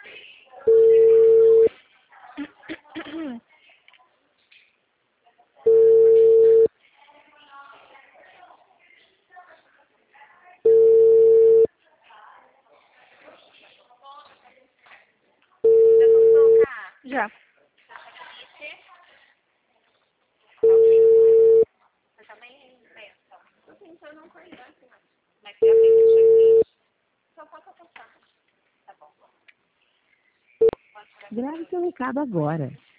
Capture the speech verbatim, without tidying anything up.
Já. Eu também penso. Tô pensando não conheço, mas já tem que check. Só falta passar. Tá bom. Grave seu recado agora.